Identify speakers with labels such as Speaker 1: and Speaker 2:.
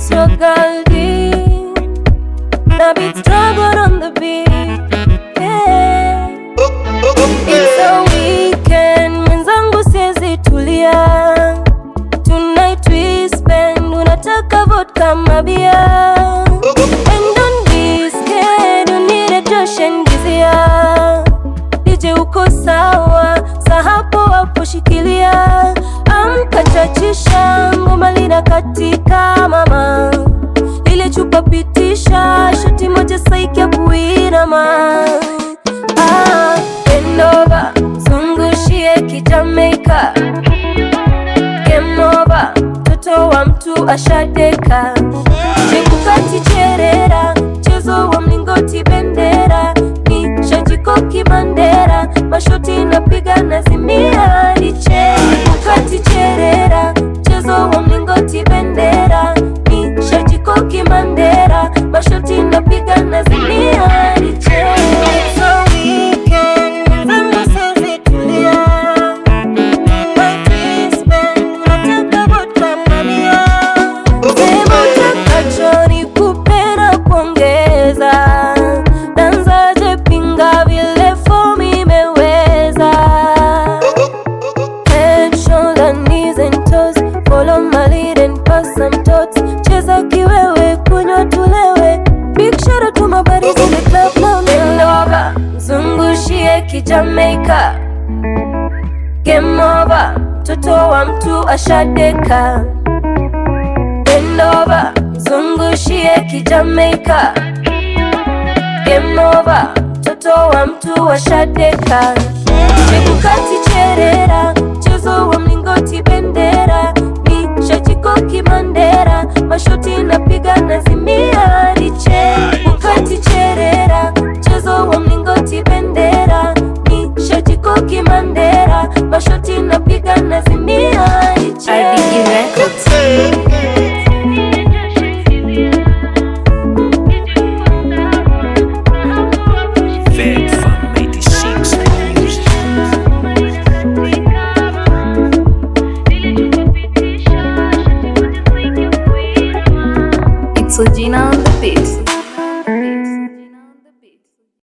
Speaker 1: it's your girl D. Now beat struggle on the beat, yeah. It's a weekend, mwenzangu siezi tulia. Tonight we spend, unataka vodka mabia. And don't be scared, unile Josh and Gizia. DJ uko sawa, sa hapo shikilia. Amka chachisha, ngoma lina katika mama. Ile chupa pitisha, shoti moja saikia kuinama. Bend over, zungushie kijamaika. Game over, toto wa mtu ashadeka. Chekukati cherera, chezo wa mlingoti bendera. Ni shajikoki mandera, mashoti napiga nazimia liche. Chekukati cherera, chezo wa mlingoti bendera. Ni shajikoki mandera, mashoti napiga nazimia liche. So weekend, mwenzangu siezi tulia. My twist band, unataka vodka mabia. Sema utakacho nikupe na kuongeza. Danzaje pinga vile form imeweza. Head, shoulder, knees and toes. Follow my lead and pass some thoughts. Cheza kiwewe, kunywa tulewe. Big shout out to my buddies in the club now. Bend over, zungushie kijamaika. Game over, toto wa mtu ashadeka. Bend over, zungushie kijamaika. Game over, toto wa mtu ashadeka. Chekukati cherera, chezo wa mlingoti bendera. Ni shajikoki